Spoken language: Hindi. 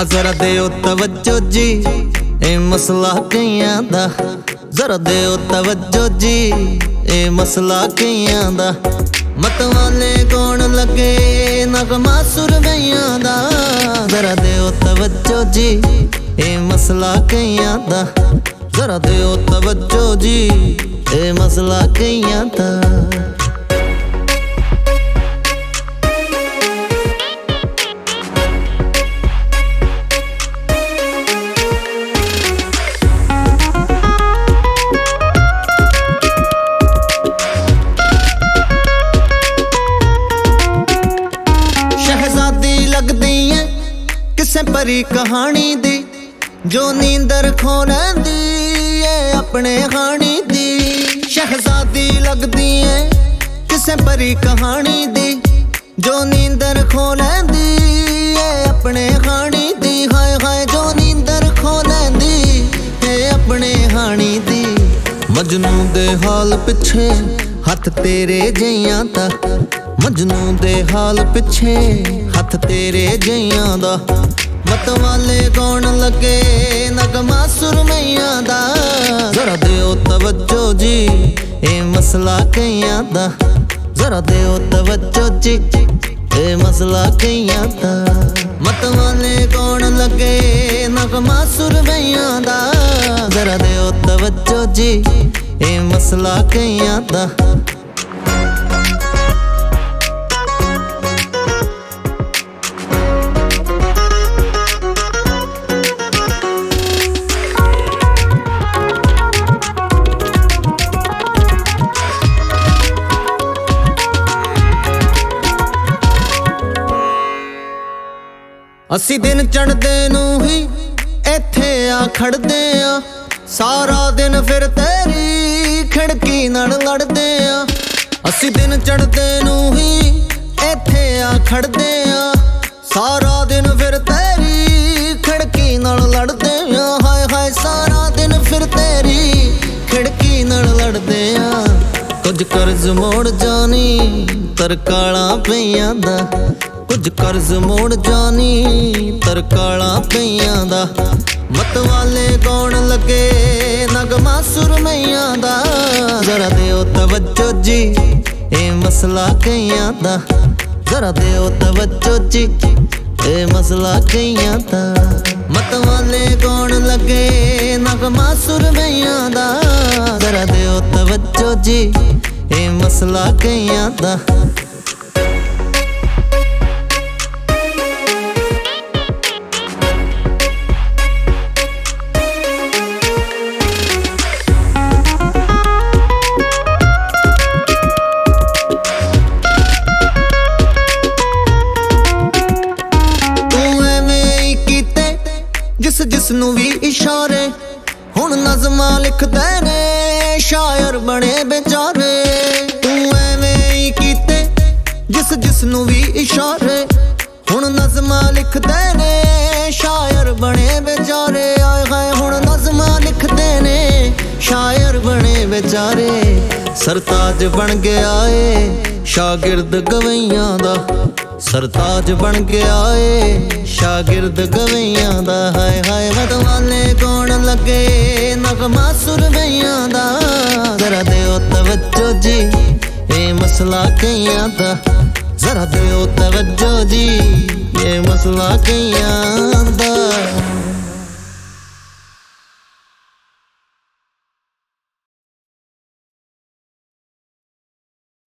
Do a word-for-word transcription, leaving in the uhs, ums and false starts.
जरा देओ तवज्जो जी, ए मसला कईयां दा। जरा देओ तवज्जो जी, ए मसला कईयां दा। मत वाले कौन लगे नगमा सुरमैयां दा। जरा देओ तवज्जो जी, ए मसला कईयां दा। जरा देओ तवज्जो जी, ए मसला कईयां दा। लगदी है किसे परी कहानी दी, जो नींदर खो लैंदी है अपने हानी दी। शहजादी लगदी है किसे परी कहानी दी, जो नींदर खो लैंदी है अपने हानी दी। हाय हाय जो नींदर खो लैंदी है अपने हानी दी। मजनू दे हाल पिछे हथ तेरे जइयां दा। मजनू दे हाल पिछे हथ तेरे जइयां दा। मत वाले कौन लगे नगमा सुरमैयां दा। जरा देओ तवज्जो जी, ए मसला कईयां दा। जरा देओ तवज्जो जी, ए मसला कईयां दा। मत वाले कौन लगे नगमा सुरमैयां दा। जरा देओ तवज्जो जी, ए मसला कईयां दा। अस्सी दिन चढ़दे नू ही इत्थे आ खड़दे आ। सारा दिन फिर तेरी खिड़की नाल लड़दे आ। अस्सी दिन चढ़दे नू ही इत्थे आ खड़दे आ। सारा दिन फिर तेरी खिड़की नाल लड़दे आ। हाय हाय सारा दिन फिर तेरी खिड़की नाल लड़दे आ। कुछ कर्ज मोड़ जानी तरकाला पईयां दा। कुछ कर्ज मोड़ जानी तरकाला पईयां दा। मत वाले कौन लगे नगमा सुरमैयां दा। जरा देओ तवज्जो जी, ए मसला कईयां दा। जरा देओ तवज्जो जी, ए मसला कईयां दा। मत वाले कौन लगे नगमा सुरमैयां दा। जरा देओ तवज्जो जी, ए मसला कईयां दा। जिस जिस नू भी इशारे हुण नज़मां लिखदे ने शायर बने बेचारे। तू एवें ही कीते जिस जिस नू भी इशारे हुण नज़मां लिखदे ने शायर बने बेचारे। आए हाय हुण नज़मां लिखदे ने शायर बने बेचारे। सरताज बन गया ए शागिर्द गवैयां दा। सरताज बन गया ए शागिर्द गवैयां दा। हाय हाय मत वाले कौन लगे नगमा सुरमैयां दा। जरा देओ तवज्जो जी, ए मसला कईयां दा। जरा देओ तवज्जो जी, ए मसला कईयां दा।